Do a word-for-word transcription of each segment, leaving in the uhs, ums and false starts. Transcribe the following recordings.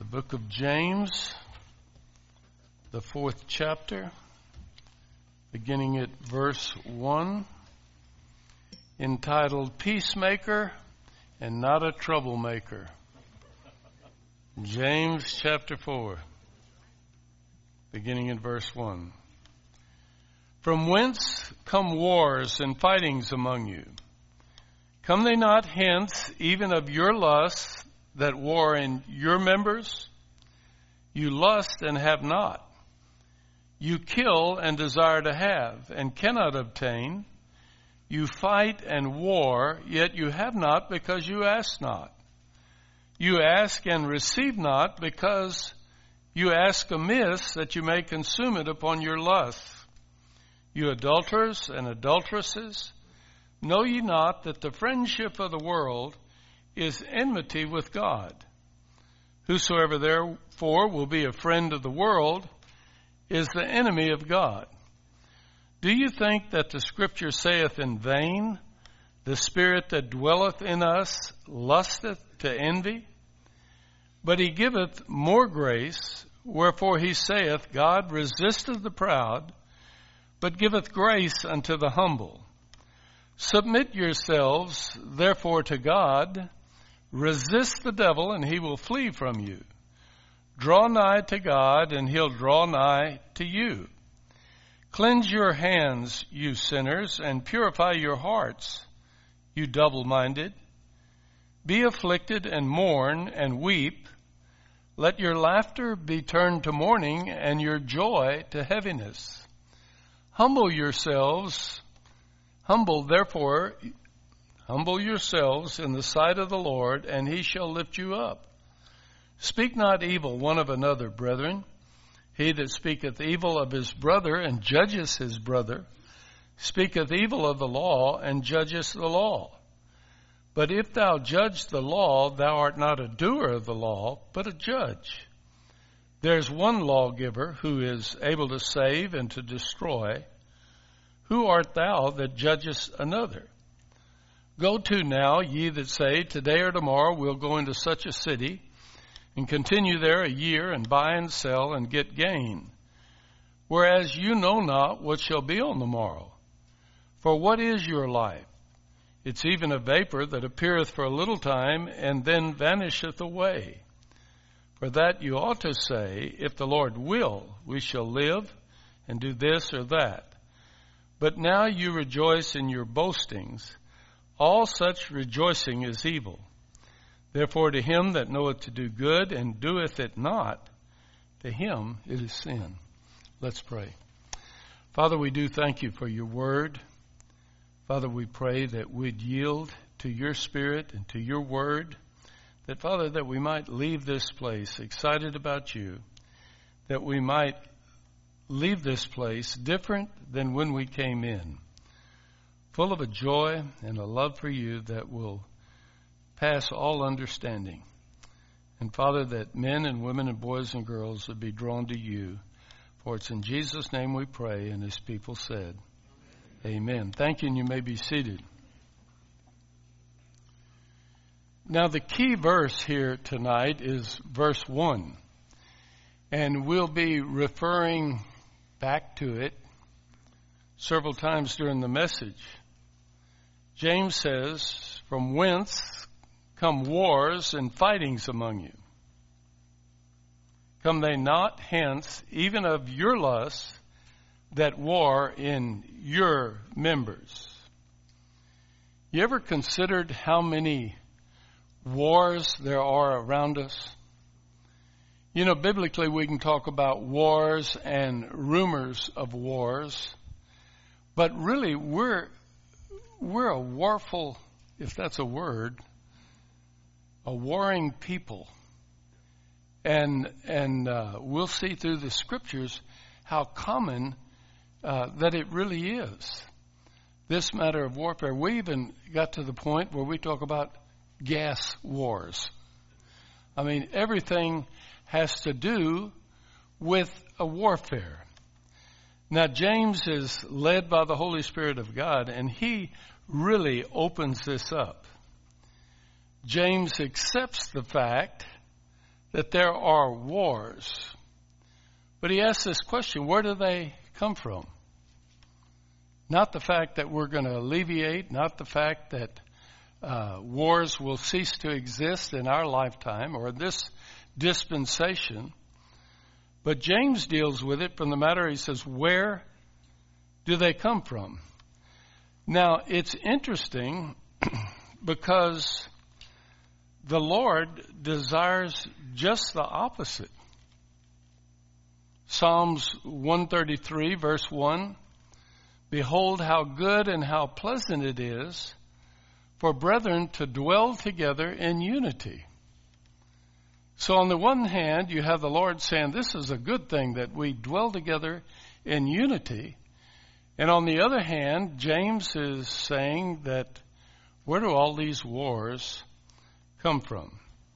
Book of James, the fourth chapter, beginning at verse one, entitled Peacemaker and Not a Troublemaker. James chapter four, beginning in verse one. From whence come wars and fightings among you? Come they not hence even of your lusts that war in your members? You lust and have not. You kill and desire to have and cannot obtain. You fight and war, yet you have not because you ask not. You ask and receive not because you ask amiss that you may consume it upon your lusts. You adulterers and adulteresses, know ye not that the friendship of the world is enmity with God? Whosoever therefore will be a friend of the world is the enemy of God. Do you think that the Scripture saith in vain, the Spirit that dwelleth in us lusteth to envy? But he giveth more grace, wherefore he saith, God resisteth the proud, but giveth grace unto the humble. Submit yourselves, therefore, to God. Resist the devil, and he will flee from you. Draw nigh to God, and he'll draw nigh to you. Cleanse your hands, you sinners, and purify your hearts, you double-minded. Be afflicted and mourn and weep. Let your laughter be turned to mourning, and your joy to heaviness. Humble yourselves, humble therefore, humble yourselves in the sight of the Lord, and he shall lift you up. Speak not evil one of another, brethren. He that speaketh evil of his brother and judgeth his brother, speaketh evil of the law and judgeth the law. But if thou judge the law, thou art not a doer of the law, but a judge. There is one lawgiver who is able to save and to destroy. Who art thou that judgest another? Go to now, ye that say, today or tomorrow we'll go into such a city, and continue there a year, and buy and sell, and get gain. Whereas you know not what shall be on the morrow. For what is your life? It's even a vapor that appeareth for a little time, and then vanisheth away. For that you ought to say, if the Lord will, we shall live, and do this or that. But now you rejoice in your boastings. All such rejoicing is evil. Therefore to him that knoweth to do good and doeth it not, to him it is sin. Let's pray. Father, we do thank you for your word. Father, we pray that we'd yield to your spirit and to your word. That, Father, that we might leave this place excited about you. That we might leave this place different than when we came in. Full of a joy and a love for you that will pass all understanding. And Father, that men and women and boys and girls would be drawn to you. For it's in Jesus' name we pray, and his people said, Amen. Amen. Thank you, and you may be seated. Now the key verse here tonight is verse one. And we'll be referring back to it several times during the message. James says, from whence come wars and fightings among you? Come they not hence even of your lusts that war in your members? You ever considered how many wars there are around us? You know, biblically we can talk about wars and rumors of wars, but really we're we're a warful, if that's a word, a warring people. And and uh, we'll see through the scriptures how common uh, that it really is. This matter of warfare. We even got to the point where we talk about gas wars. I mean, everything has to do with a warfare. Now, James is led by the Holy Spirit of God, and he really opens this up. James accepts the fact that there are wars. But he asks this question, where do they come from? Not the fact that we're going to alleviate, not the fact that uh, wars will cease to exist in our lifetime or this dispensation. But James deals with it from the matter, he says, where do they come from? Now, it's interesting because the Lord desires just the opposite. Psalms one thirty-three, verse one, behold how good and how pleasant it is for brethren to dwell together in unity. So on the one hand, you have the Lord saying this is a good thing that we dwell together in unity. And on the other hand, James is saying that where do all these wars come from?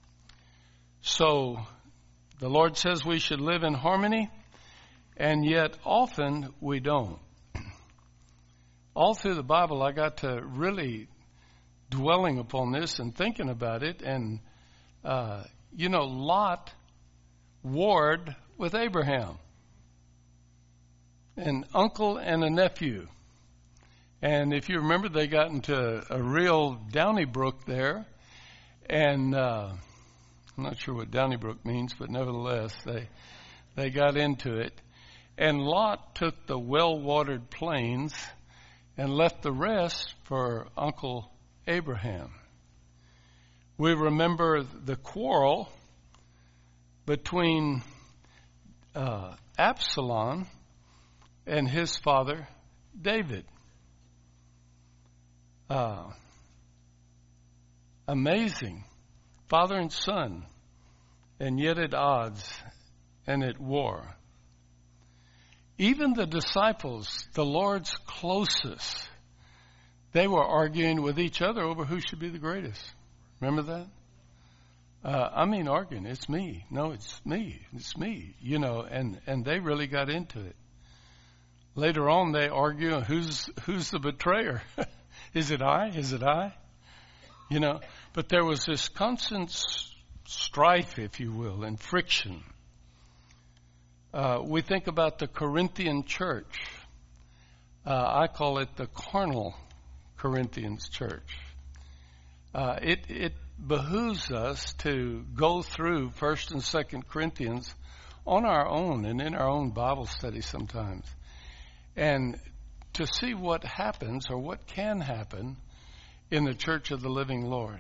So the Lord says we should live in harmony, and yet often we don't. All through the Bible, I got to really dwelling upon this and thinking about it. And, uh, you know, Lot warred with Abraham, an uncle and a nephew. And if you remember, they got into a real Donnybrook there. And uh, I'm not sure what Donnybrook means, but nevertheless, they they got into it. And Lot took the well-watered plains and left the rest for Uncle Abraham. We remember the quarrel between uh, Absalom and his father, David. Uh, amazing. Father and son, and yet at odds and at war. Even the disciples, the Lord's closest, they were arguing with each other over who should be the greatest. Remember that? Uh, I mean arguing, it's me. No, it's me. It's me. You know, and, and they really got into it. Later on, they argue, who's who's the betrayer? Is it I? Is it I? You know, but there was this constant strife, if you will, and friction. Uh, we think about the Corinthian church. Uh, I call it the carnal Corinthians church. Uh, it, it behooves us to go through First and Second Corinthians on our own and in our own Bible study sometimes, and to see what happens or what can happen in the church of the living Lord.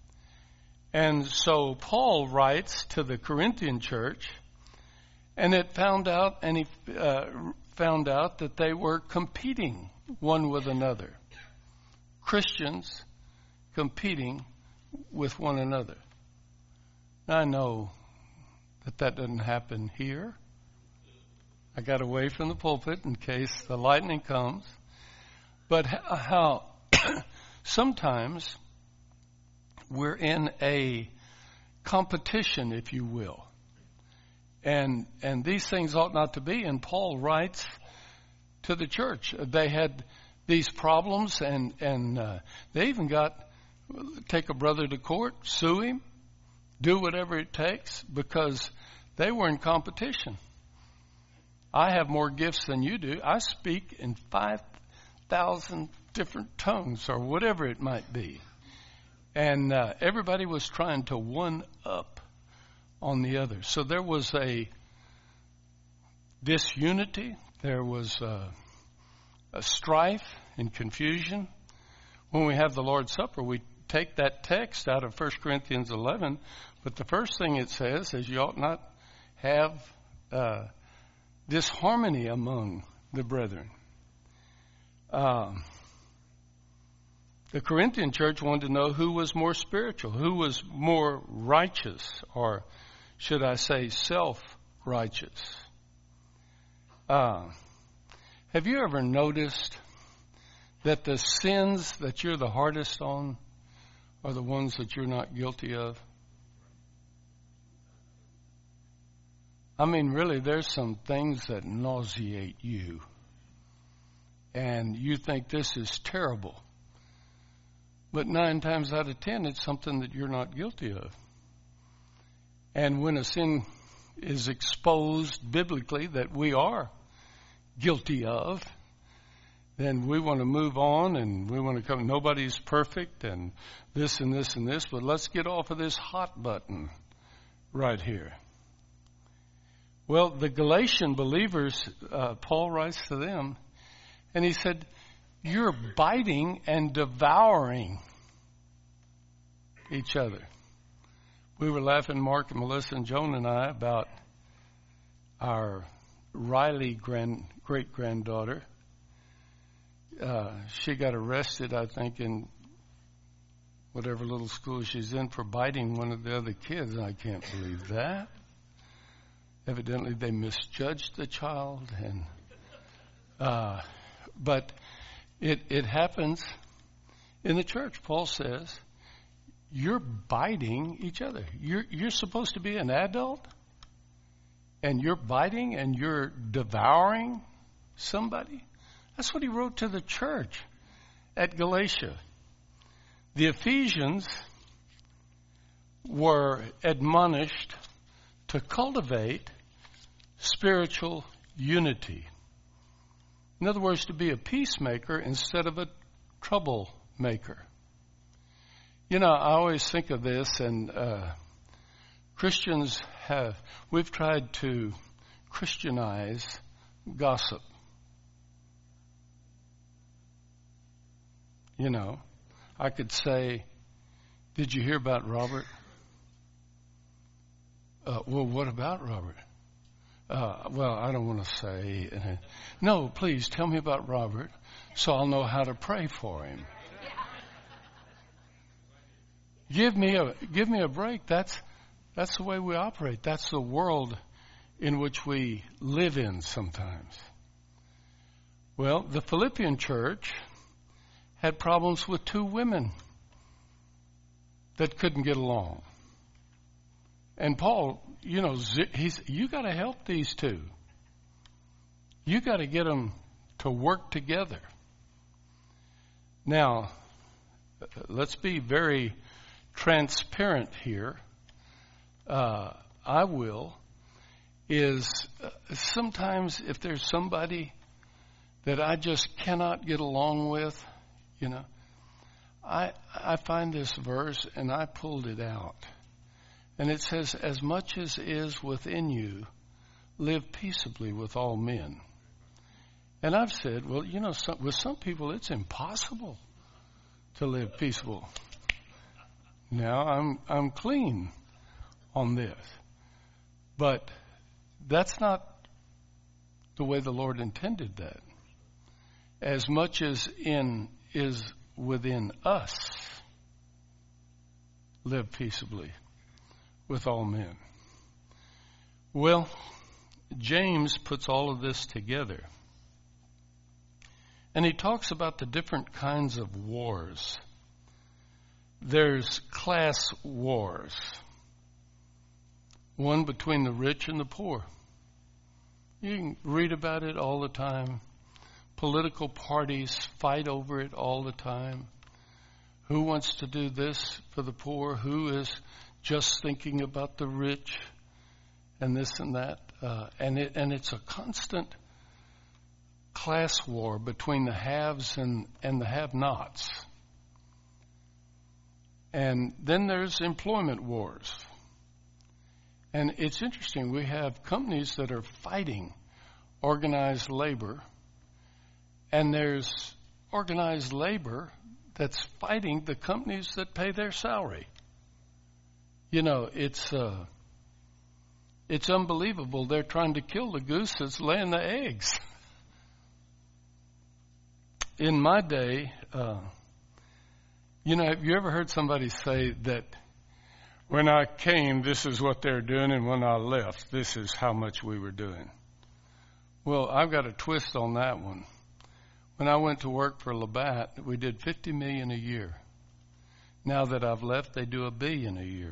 And so Paul writes to the Corinthian church, and it found out, and he uh, found out that they were competing one with another. Christians competing with one another. Now, I know that that doesn't happen here. I got away from the pulpit in case the lightning comes. But how sometimes we're in a competition, if you will. And and these things ought not to be. And Paul writes to the church. They had these problems, and, and uh, they even got, take a brother to court, sue him, do whatever it takes, because they were in competition. I have more gifts than you do. I speak in five thousand different tongues, or whatever it might be. And uh, everybody was trying to one up on the other. So there was a disunity. There was a, a strife and confusion. When we have the Lord's Supper, we take that text out of First Corinthians eleven, but the first thing it says is you ought not have uh, disharmony among the brethren. Um, the Corinthian church wanted to know who was more spiritual, who was more righteous, or should I say self-righteous. Uh, have you ever noticed that the sins that you're the hardest on are the ones that you're not guilty of? I mean, really, there's some things that nauseate you. And you think this is terrible. But nine times out of ten, it's something that you're not guilty of. And when a sin is exposed biblically that we are guilty of, then we want to move on and we want to come. Nobody's perfect and this and this and this, but let's get off of this hot button right here. Well, the Galatian believers, uh, Paul writes to them, and he said, you're biting and devouring each other. We were laughing, Mark and Melissa and Joan and I, about our Riley grand, great-granddaughter. Uh, she got arrested, I think, in whatever little school she's in for biting one of the other kids. I can't believe that. Evidently, they misjudged the child, and uh, but it it happens in the church. Paul says, "You're biting each other. You're you're supposed to be an adult, and you're biting and you're devouring somebody." That's what he wrote to the church at Galatia. The Ephesians were admonished to cultivate spiritual unity. In other words, to be a peacemaker instead of a troublemaker. You know, I always think of this, and uh, Christians have, we've tried to Christianize gossip. You know, I could say, did you hear about Robert? Uh, well, what about Robert? Uh, well, I don't want to say. Uh, no, please tell me about Robert so I'll know how to pray for him. Give me a give me a break. That's that's the way we operate. That's the world in which we live in sometimes. Well, the Philippian church had problems with two women that couldn't get along. And Paul, you know, he's, you got to help these two. You got to get them to work together. Now, let's be very transparent here. Uh, I will, is uh, sometimes if there's somebody that I just cannot get along with, you know, I I find this verse and I pulled it out. And it says, as much as is within you, live peaceably with all men. And I've said, well, you know, some, with some people it's impossible to live peaceable. Now I'm I'm clean on this. But that's not the way the Lord intended that. As much as in is within us, live peaceably with all men. Well, James puts all of this together. And he talks about the different kinds of wars. There's class wars. One between the rich and the poor. You can read about it all the time. Political parties fight over it all the time. Who wants to do this for the poor? Who is just thinking about the rich and this and that? Uh, and it and it's a constant class war between the haves and, and the have-nots. And then there's employment wars. And it's interesting, we have companies that are fighting organized labor, and there's organized labor that's fighting the companies that pay their salary. You know, it's uh, it's unbelievable. They're trying to kill the goose that's laying the eggs. In my day, uh, you know, have you ever heard somebody say that when I came, this is what they're doing, and when I left, this is how much we were doing? Well, I've got a twist on that one. When I went to work for Labatt, we did fifty million dollars a year. Now that I've left, they do a billion a year.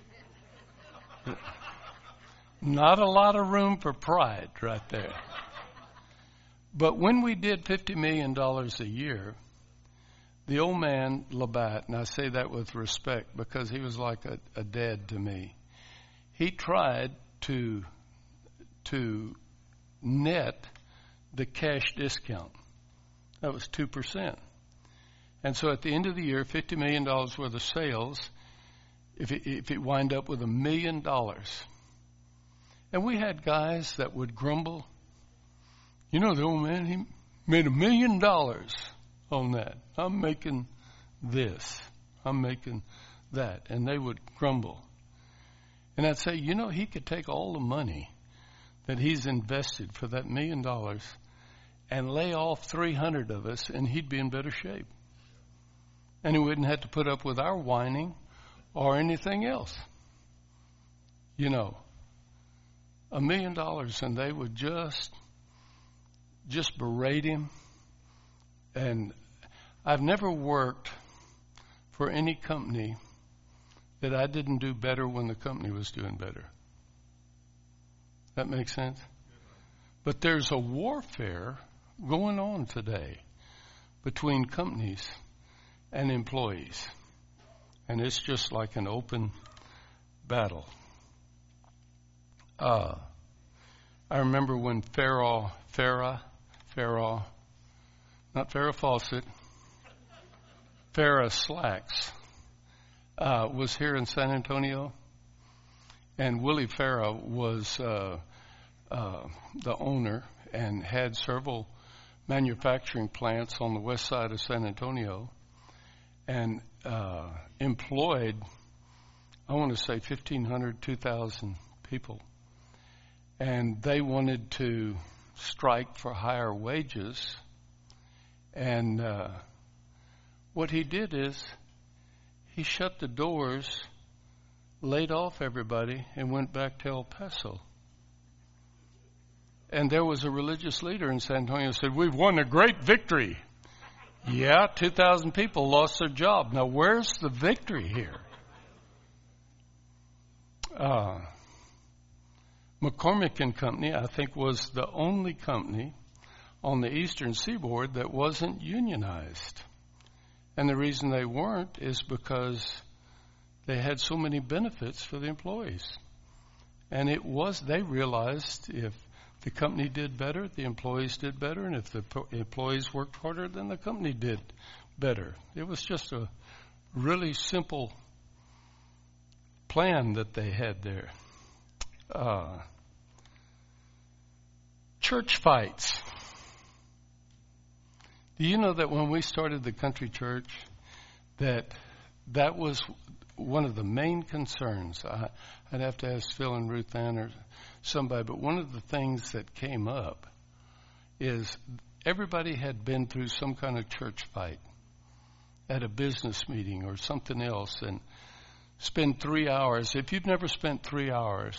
Not a lot of room for pride right there. But when we did fifty million dollars a year, the old man, Labatt, and I say that with respect because he was like a, a dad to me, he tried to to net the cash discount. That was two percent. And so at the end of the year, fifty million dollars worth of sales, if it, if it wind up with a million dollars. And we had guys that would grumble. You know, the old man, he made a million dollars on that. I'm making this. I'm making that. And they would grumble. And I'd say, you know, he could take all the money that he's invested for that million dollars and lay off three hundred of us, and he'd be in better shape. And he wouldn't have to put up with our whining or anything else. You know, a million dollars, and they would just, just berate him. And I've never worked for any company that I didn't do better when the company was doing better. That makes sense? But there's a warfare going on today between companies and employees. And it's just like an open battle. Uh, I remember when Farrah, Farrah, Farrah, not Farrah Fawcett, Farrah Slacks, uh, was here in San Antonio. And Willie Farrah was uh, uh, the owner and had several manufacturing plants on the west side of San Antonio, and uh, employed, I want to say fifteen hundred, two thousand people. And they wanted to strike for higher wages. And uh, what he did is he shut the doors, laid off everybody, and went back to El Paso. And there was a religious leader in San Antonio who said, we've won a great victory. Yeah, two thousand people lost their job. Now, where's the victory here? Uh, McCormick and Company, I think, was the only company on the eastern seaboard that wasn't unionized. And the reason they weren't is because they had so many benefits for the employees. And it was, they realized if the company did better, the employees did better, and if the po- employees worked harder, then the company did better. It was just a really simple plan that they had there. Uh, church fights. Do you know that when we started the country church, that that was one of the main concerns? I, I'd have to ask Phil and Ruth Ann or somebody, but one of the things that came up is everybody had been through some kind of church fight at a business meeting or something else, and spend three hours. If you've never spent three hours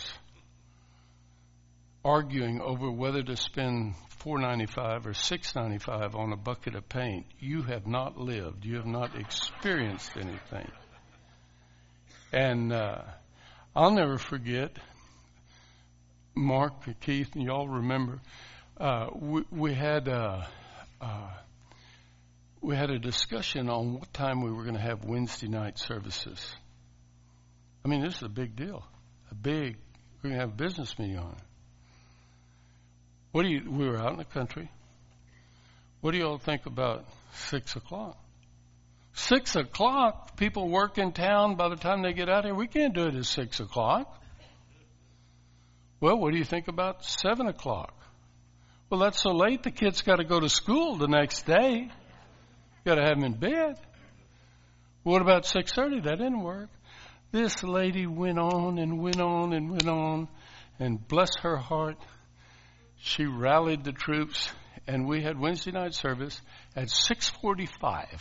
arguing over whether to spend four ninety-five or six ninety-five on a bucket of paint, you have not lived. You have not experienced anything. And uh, I'll never forget, Mark, Keith, and y'all remember, uh, we, we had a, uh, we had a discussion on what time we were going to have Wednesday night services. I mean, this is a big deal. A big, we're going to have a business meeting on it. What do you, we were out in the country. What do you all think about six o'clock? Six o'clock, people work in town by the time they get out here. We can't do it at six o'clock. Well, what do you think about seven o'clock? Well, that's so late, the kids got to go to school the next day. Got to have them in bed. What about six thirty? That didn't work. This lady went on and went on and went on, and bless her heart, she rallied the troops, and we had Wednesday night service at six forty-five.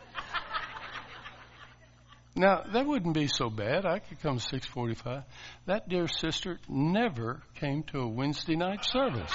Now, that wouldn't be so bad. I could come six forty-five. That dear sister never came to a Wednesday night service.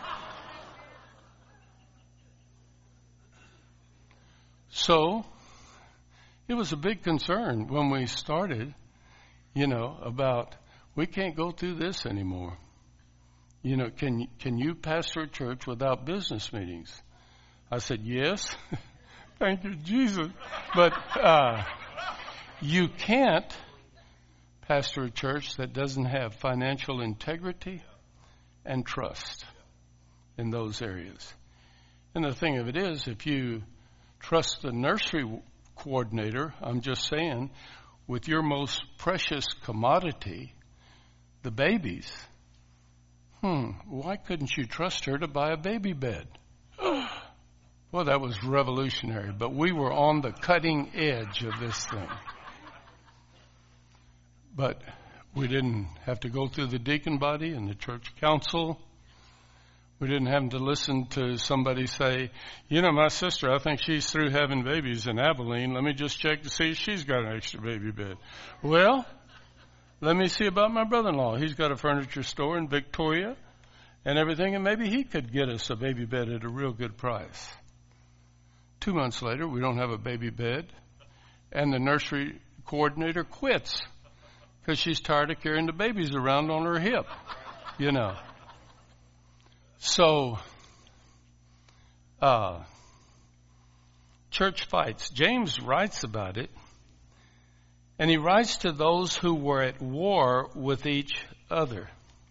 So, it was a big concern when we started, you know, about we can't go through this anymore. You know, can can you pastor a church without business meetings? I said, yes. Thank you, Jesus. But uh, you can't pastor a church that doesn't have financial integrity and trust in those areas. And the thing of it is, if you trust the nursery coordinator, I'm just saying, with your most precious commodity, the babies, hmm, why couldn't you trust her to buy a baby bed? Well, that was revolutionary, but we were on the cutting edge of this thing. But we didn't have to go through the deacon body and the church council. We didn't have to listen to somebody say, you know, my sister, I think she's through having babies in Abilene. Let me just check to see if she's got an extra baby bed. Well, let me see about my brother-in-law. He's got a furniture store in Victoria and everything, and maybe he could get us a baby bed at a real good price. Two months later, we don't have a baby bed, and the nursery coordinator quits because she's tired of carrying the babies around on her hip, you know. So, uh, church fights. James writes about it, and he writes to those who were at war with each other.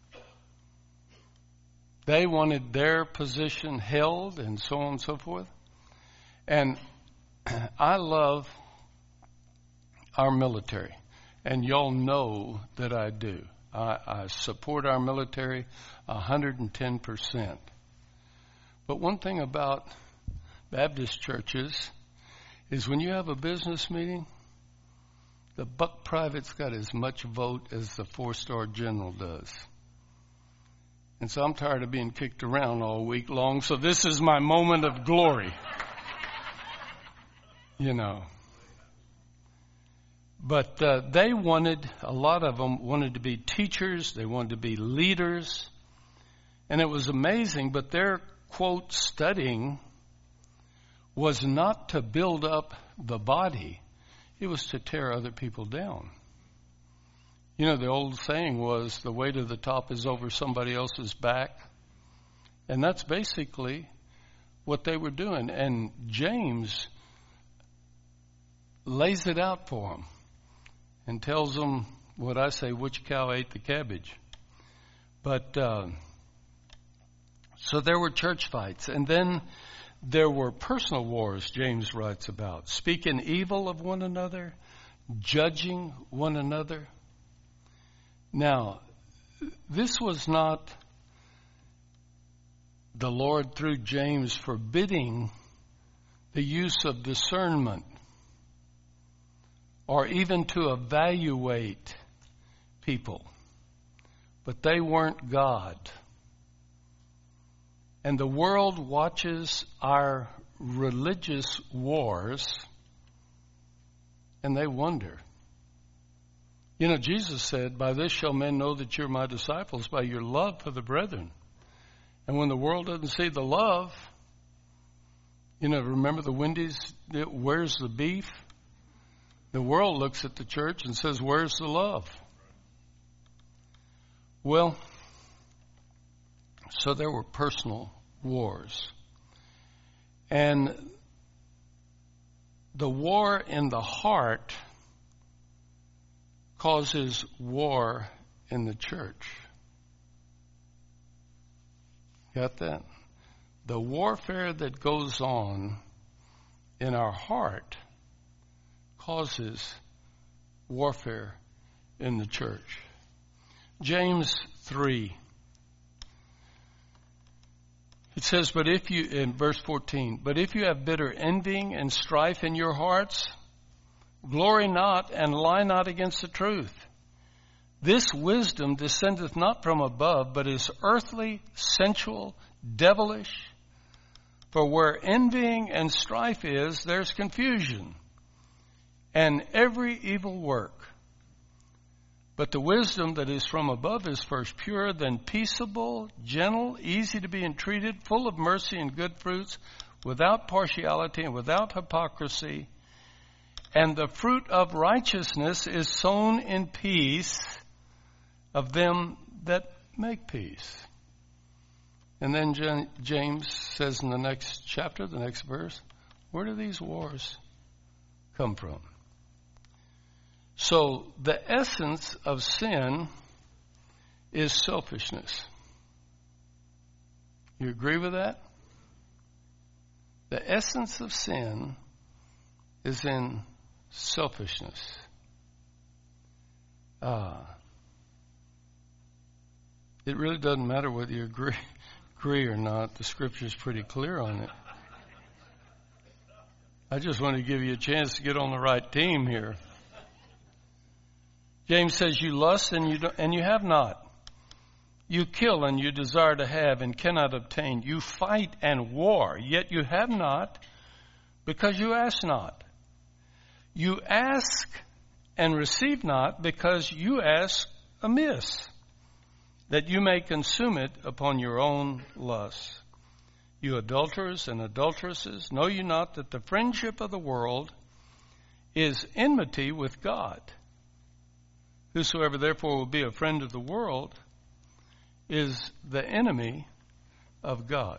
They wanted their position held and so on and so forth. And I love our military, and y'all know that I do. I, I support our military one hundred ten percent. But one thing about Baptist churches is when you have a business meeting, the buck private's got as much vote as the four-star general does. And so I'm tired of being kicked around all week long, so this is my moment of glory. You know. But uh, they wanted, a lot of them wanted to be teachers, they wanted to be leaders, and it was amazing, but their, quote, studying was not to build up the body, it was to tear other people down. You know, the old saying was, the way to the top is over somebody else's back, and that's basically what they were doing. And James lays it out for them and tells them what I say, which cow ate the cabbage. But uh, so there were church fights, and then there were personal wars, James writes about, speaking evil of one another, judging one another. Now, this was not the Lord through James forbidding the use of discernment or even to evaluate people. But they weren't God. And the world watches our religious wars, and they wonder. You know, Jesus said, by this shall men know that you're my disciples, by your love for the brethren. And when the world doesn't see the love, you know, remember the Wendy's, where's the beef? The world looks at the church and says, where's the love? Well, so there were personal wars. And the war in the heart causes war in the church. Got that? The warfare that goes on in our heart causes warfare in the church. James three. It says, but if you, in verse fourteen, but if you have bitter envying and strife in your hearts, glory not and lie not against the truth. This wisdom descendeth not from above, but is earthly, sensual, devilish. For where envying and strife is, there's confusion and every evil work. But the wisdom that is from above is first pure, then peaceable, gentle, easy to be entreated, full of mercy and good fruits, without partiality and without hypocrisy. And the fruit of righteousness is sown in peace of them that make peace. And then James says in the next chapter, the next verse, where do these wars come from? So the essence of sin is selfishness. You agree with that? The essence of sin is in selfishness. Uh, it really doesn't matter whether you agree, agree or not. The scripture is pretty clear on it. I just want to give you a chance to get on the right team here. James says, you lust and you don't, and you have not. You kill and you desire to have and cannot obtain. You fight and war, yet you have not because you ask not. You ask and receive not because you ask amiss, that you may consume it upon your own lusts. You adulterers and adulteresses, know you not that the friendship of the world is enmity with God? Whosoever therefore will be a friend of the world is the enemy of God.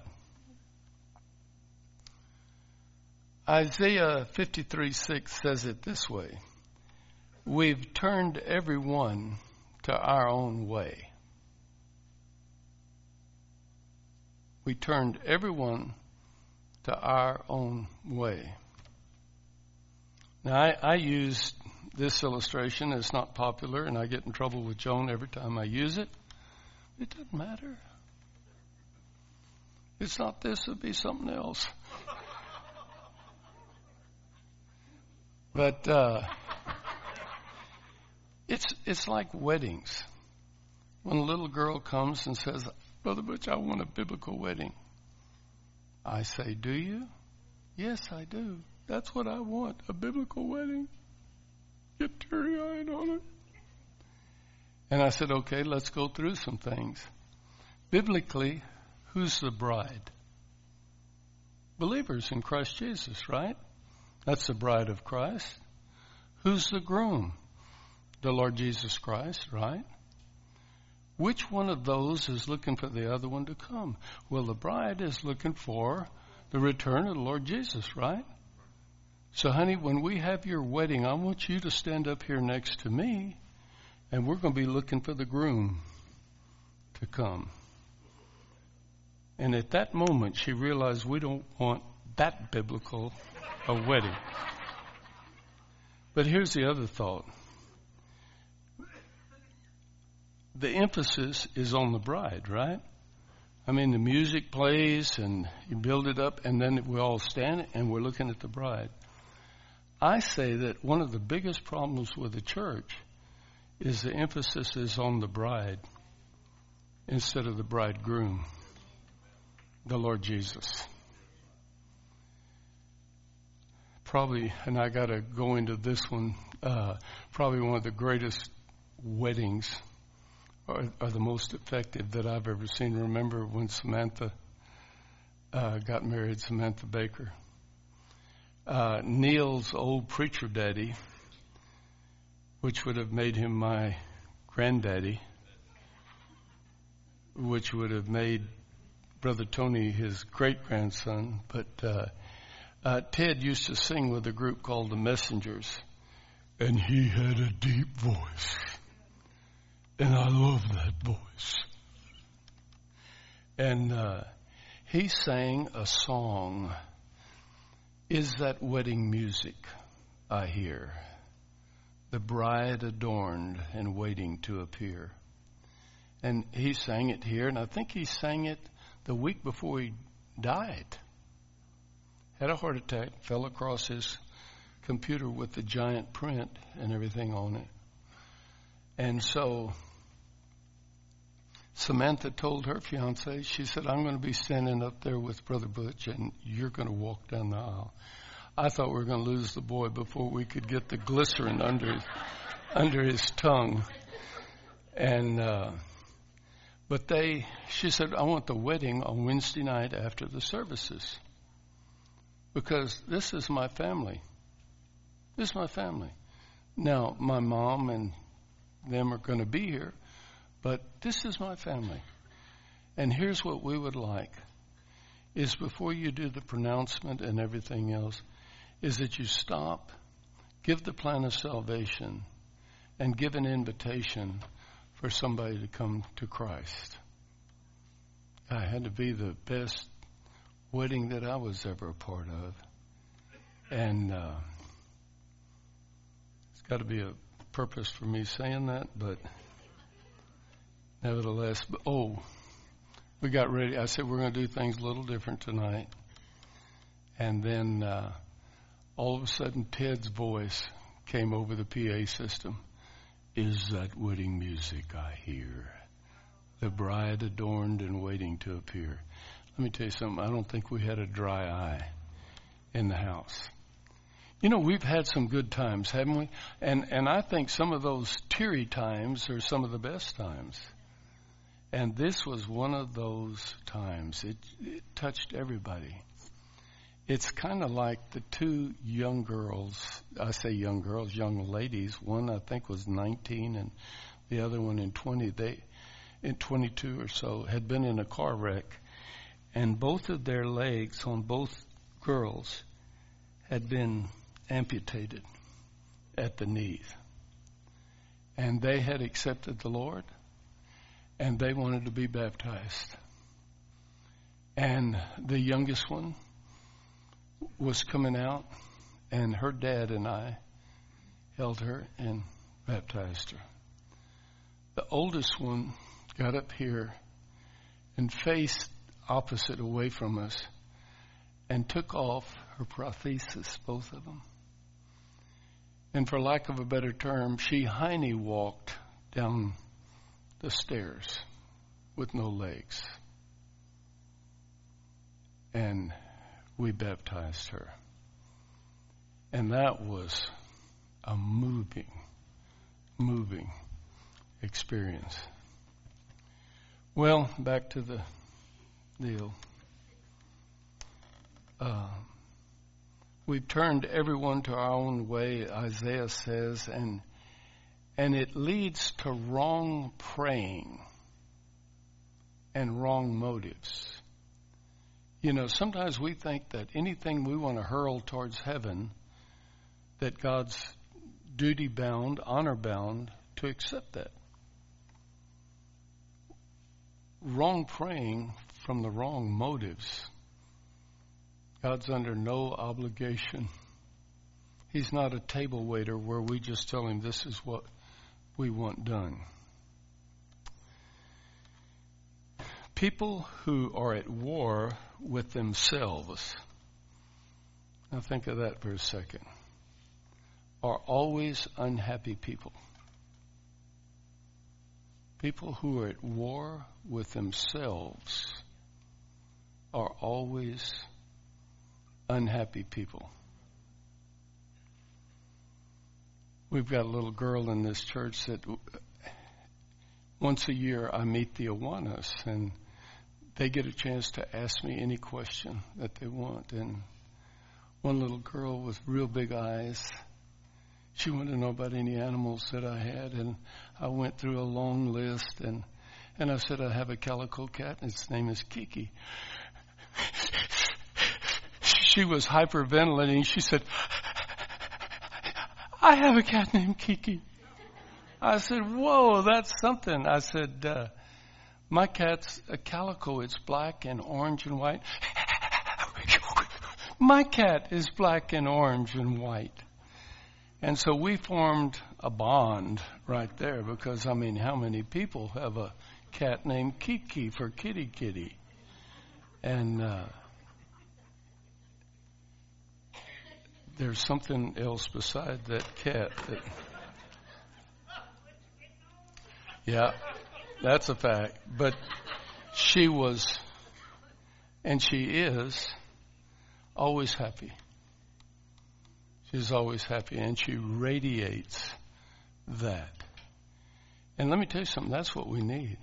Isaiah fifty-three six says it this way. We've turned everyone to our own way. We turned everyone to our own way. Now, I, I use this illustration. It's not popular, and I get in trouble with Joan every time I use it. It doesn't matter. It's not this, it'll be something else. But uh, it's it's like weddings. When a little girl comes and says, Brother Butch, I want a biblical wedding. I say, do you? Yes, I do. That's what I want, a biblical wedding. Get teary-eyed on it. And I said, okay, let's go through some things. Biblically, who's the bride? Believers in Christ Jesus, right? That's the bride of Christ. Who's the groom? The Lord Jesus Christ, right? Which one of those is looking for the other one to come? Well, the bride is looking for the return of the Lord Jesus, right? So, honey, when we have your wedding, I want you to stand up here next to me, and we're going to be looking for the groom to come. And at that moment, she realized we don't want that biblical a wedding. But here's the other thought. The emphasis is on the bride, right? I mean, the music plays and you build it up, and then we all stand and we're looking at the bride. I say that one of the biggest problems with the church is the emphasis is on the bride instead of the bridegroom, the Lord Jesus. Probably, and I got to go into this one, uh, probably one of the greatest weddings are, are the most effective that I've ever seen. Remember when Samantha uh, got married, Samantha Baker. Uh, Neil's old preacher daddy, which would have made him my granddaddy, which would have made Brother Tony his great-grandson, but uh, uh, Ted used to sing with a group called the Messengers, and he had a deep voice, and I love that voice. And uh, he sang a song, Is That Wedding Music I Hear? The bride adorned and waiting to appear. And he sang it here, and I think he sang it the week before he died. Had a heart attack, fell across his computer with the giant print and everything on it. And so Samantha told her fiance, she said, I'm going to be standing up there with Brother Butch, and you're going to walk down the aisle. I thought we were going to lose the boy before we could get the glycerin under under his tongue. And uh, but they, she said, I want the wedding on Wednesday night after the services, because this is my family. This is my family. Now, my mom and them are going to be here, but this is my family. And here's what we would like, is before you do the pronouncement and everything else, is that you stop, give the plan of salvation, and give an invitation for somebody to come to Christ. I had to be the best wedding that I was ever a part of. And uh, it's got to be a purpose for me saying that, but nevertheless, oh, we got ready. I said we're going to do things a little different tonight. And then uh, all of a sudden, Ted's voice came over the P A system. Is that wedding music I hear? The bride adorned and waiting to appear. Let me tell you something. I don't think we had a dry eye in the house. You know, we've had some good times, haven't we? And and I think some of those teary times are some of the best times. And this was one of those times. It, it touched everybody. It's kind of like the two young girls, I say young girls, young ladies. One I think was nineteen and the other one in twenty. They, in twenty-two or so, had been in a car wreck. And both of their legs on both girls had been amputated at the knees. And they had accepted the Lord. And they wanted to be baptized. And the youngest one was coming out, and her dad and I held her and baptized her. The oldest one got up here and faced opposite away from us and took off her prosthesis, both of them. And for lack of a better term, she hiney walked down the stairs with no legs. And we baptized her. And that was a moving, moving experience. Well, back to the deal. Uh, we've turned everyone to our own way, Isaiah says, and And it leads to wrong praying and wrong motives. You know, sometimes we think that anything we want to hurl towards heaven, that God's duty-bound, honor-bound to accept that. Wrong praying from the wrong motives. God's under no obligation. He's not a table waiter where we just tell him this is what we want done. People who are at war with themselves, now think of that for a second, are always unhappy people. People who are at war with themselves are always unhappy people. We've got a little girl in this church that once a year I meet the Awanas, and they get a chance to ask me any question that they want. And one little girl with real big eyes, she wanted to know about any animals that I had, and I went through a long list, and, and I said, I have a calico cat, and its name is Kiki. She was hyperventilating. She said, I have a cat named Kiki. I said, whoa, that's something. I said, uh, my cat's a calico. It's black and orange and white. My cat is black and orange and white. And so we formed a bond right there because, I mean, how many people have a cat named Kiki for kitty kitty? And uh, there's something else beside that cat that... Yeah, that's a fact. But she was, and she is, always happy. She's always happy, and she radiates that. And let me tell you something, that's what we need.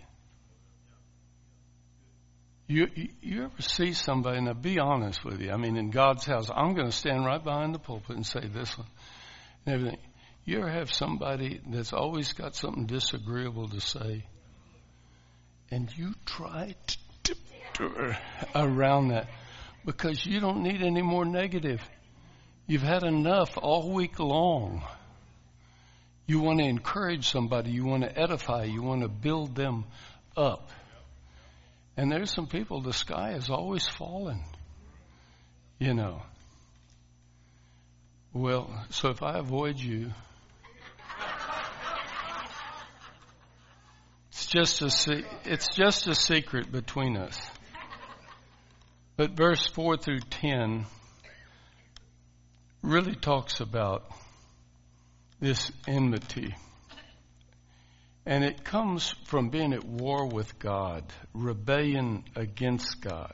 You, you, you ever see somebody, now be honest with you, I mean, in God's house, I'm going to stand right behind the pulpit and say this one and everything. You ever have somebody that's always got something disagreeable to say, and you try to tiptoe around that because you don't need any more negative. You've had enough all week long. You want to encourage somebody. You want to edify. You want to build them up. And there's some people, the sky is always falling. You know. Well, so if I avoid you, it's just a se- it's just a secret between us. But verse four through ten really talks about this enmity. And it comes from being at war with God, rebellion against God.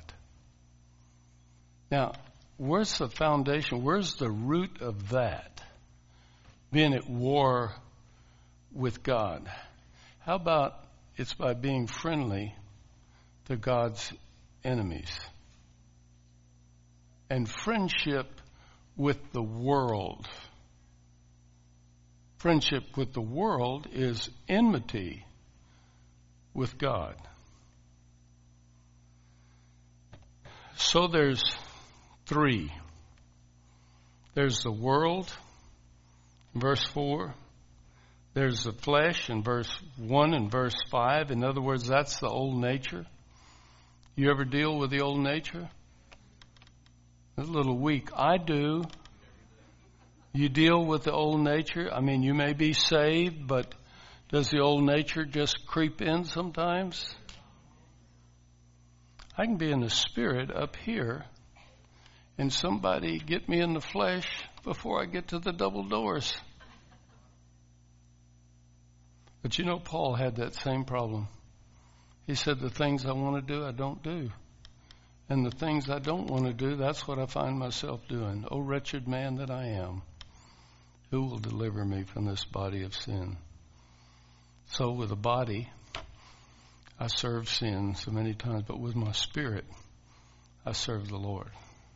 Now, where's the foundation? Where's the root of that? Being at war with God. How about it's by being friendly to God's enemies? And friendship with the world. Friendship with the world is enmity with God. So there's three. There's the world, verse four. There's the flesh in verse one and verse five. In other words, that's the old nature. You ever deal with the old nature? It's a little weak. I do. You deal with the old nature. I mean, you may be saved, but does the old nature just creep in sometimes? I can be in the spirit up here, and somebody get me in the flesh before I get to the double doors. But you know, Paul had that same problem. He said, the things I want to do, I don't do. And the things I don't want to do, that's what I find myself doing. Oh, wretched man that I am. Who will deliver me from this body of sin? So with the body, I serve sin so many times, but with my spirit, I serve the Lord.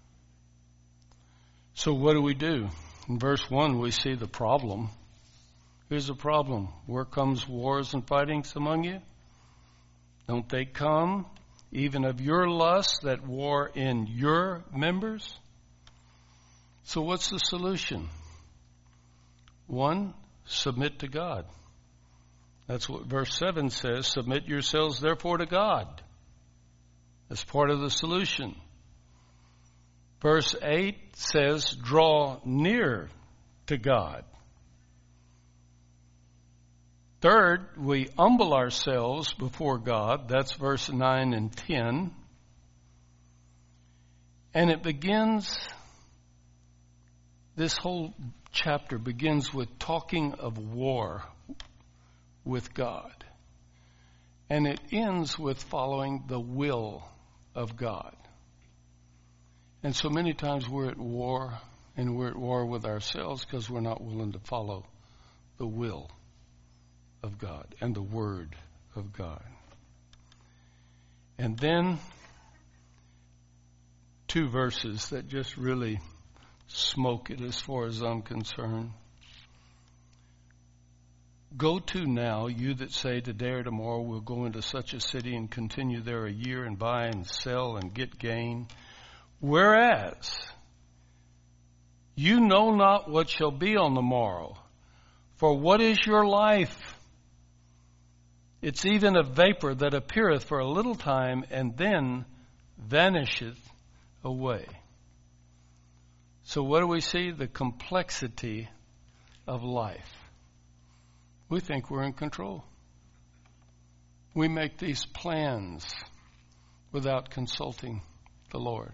So what do we do? In verse one, we see the problem. Here's the problem. Where comes wars and fightings among you? Don't they come even of your lusts that war in your members? So what's the solution? One, submit to God. That's what verse seven says. Submit yourselves therefore to God. That's part of the solution. Verse eight says, draw near to God. Third, we humble ourselves before God. That's verse nine and ten. And it begins, this whole chapter begins with talking of war with God. And it ends with following the will of God. And so many times we're at war, and we're at war with ourselves because we're not willing to follow the will of God and the Word of God. And then two verses that just really smoke it as far as I'm concerned. Go to now, you that say today or tomorrow we'll go into such a city and continue there a year and buy and sell and get gain. Whereas you know not what shall be on the morrow. For what is your life? It's even a vapor that appeareth for a little time and then vanisheth away. So what do we see? The complexity of life. We think we're in control. We make these plans without consulting the Lord.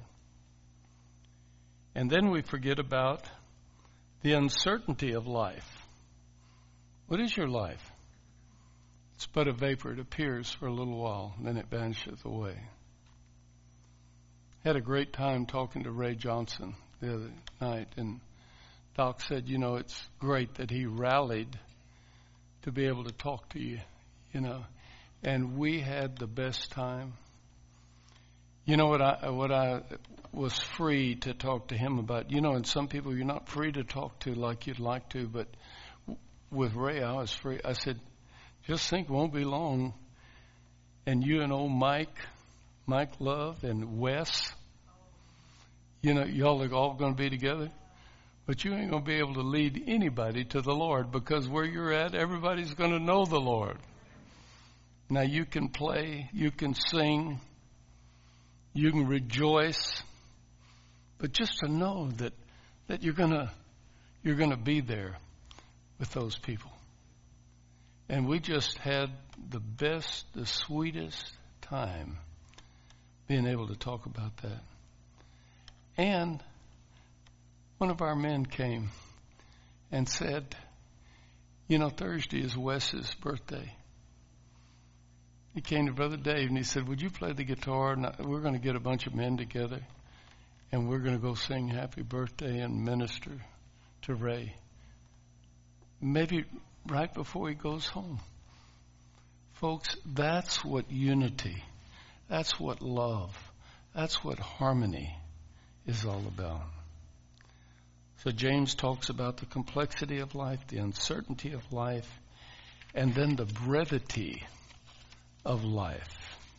And then we forget about the uncertainty of life. What is your life? It's but a vapor. It appears for a little while, then it vanisheth away. Had a great time talking to Ray Johnson the other night, and Doc said, you know, it's great that he rallied to be able to talk to you, you know, and we had the best time. You know what I what I was free to talk to him about. You know, and some people you're not free to talk to like you'd like to, but with Ray I was free. I said, just think, won't be long, and you and old Mike, Mike Love and Wes, you know, y'all are all going to be together. But you ain't going to be able to lead anybody to the Lord, because where you're at, everybody's going to know the Lord. Now you can play, you can sing, you can rejoice, but just to know that, that you're going to you're going to be there with those people. And we just had the best, the sweetest time being able to talk about that. And one of our men came and said, you know, Thursday is Wes's birthday. He came to Brother Dave and he said, would you play the guitar? And we're going to get a bunch of men together and we're going to go sing happy birthday and minister to Ray. Maybe right before he goes home. Folks, that's what unity, that's what love, that's what harmony is all about. So James talks about the complexity of life, the uncertainty of life, and then the brevity of life.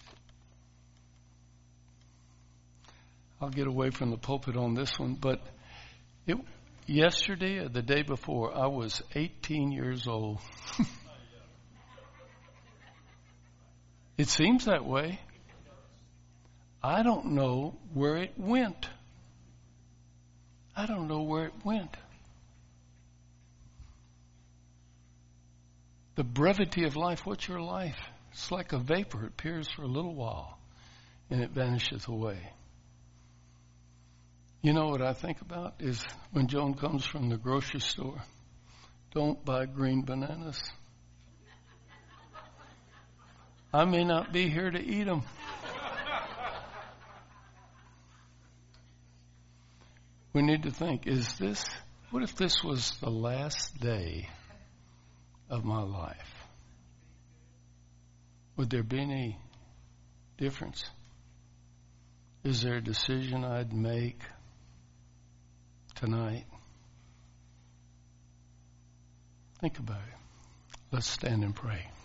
I'll get away from the pulpit on this one, but it, yesterday or the day before, I was eighteen years old. It seems that way. I don't know where it went. I don't know where it went. The brevity of life. What's your life? It's like a vapor. It appears for a little while and it vanisheth away. You know what I think about is when Joan comes from the grocery store, don't buy green bananas. I may not be here to eat them. We need to think, is this, what if this was the last day of my life? Would there be any difference? Is there a decision I'd make tonight? Think about it. Let's stand and pray.